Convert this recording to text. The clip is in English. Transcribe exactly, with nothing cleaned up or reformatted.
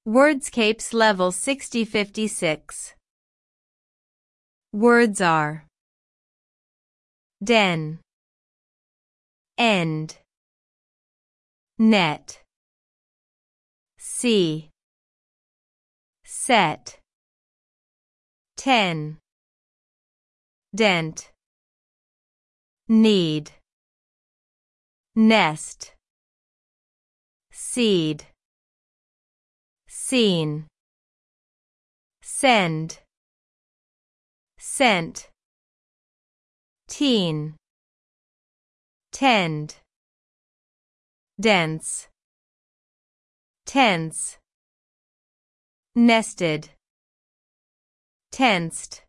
Wordscapes Level sixty fifty-six. Words are den, end, net, see, set, ten, dent, need, nest, seed, seen, send, sent, teen, tend, dense, tense, nested, tensed,